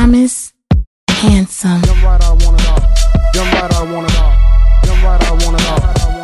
Thomas Handsome. Jump right, I want it all. Jump right, I want it all. Jump right, I want it all.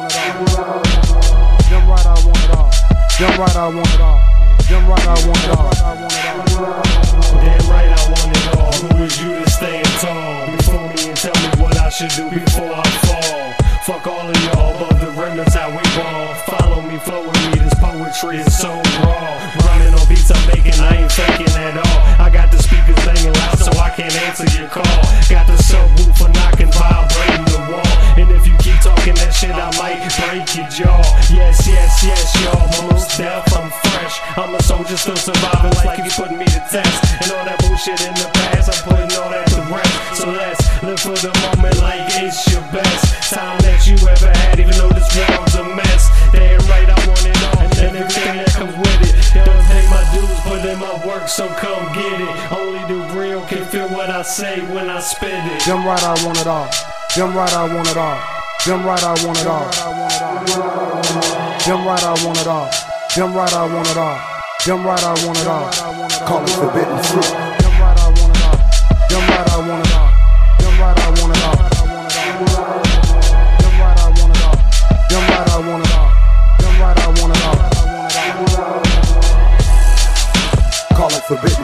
Jump right, I want it all. Jump right, I want it all. Jump right, I want it all. Damn right, I want it all. Who is you to stand tall before me and tell me what I should do before I fall? Fuck all of y'all, above the rim, that's how we ball. Follow me, flow with me, this poetry is so raw. Running on beats I'm making, I ain't faking at all. I got the speakers banging loud so I can't answer your call. Got the subwoofer knocking, vibrating the wall. And if you keep talking that shit, I might break your jaw. Yes, yes, yes, y'all, most deaf, I'm fresh. I'm a soldier still surviving like you putting me to test. And all that bullshit in the past, I'm putting all that to rest. So let's live for the moment like it's your best time that you ever had, even though this world's a mess. Damn right, I want it all, and everything that comes with it. Don't take my dues, put in my work, so come get it. Only the real can feel what I say when I spit it. Jump right, I want it all. Jump right, I want it all. Jump right, I want it all. Jump right, I want it all. Jump right, I want it all. Jump right, I want it all. Call it forbidden fruit. Jump right, I want it all. Jump right, I want it all. Jump right, I want it all. Jump right, I want it all. Jump right, I want it all. Jump right, I want it all. Call it forbidden.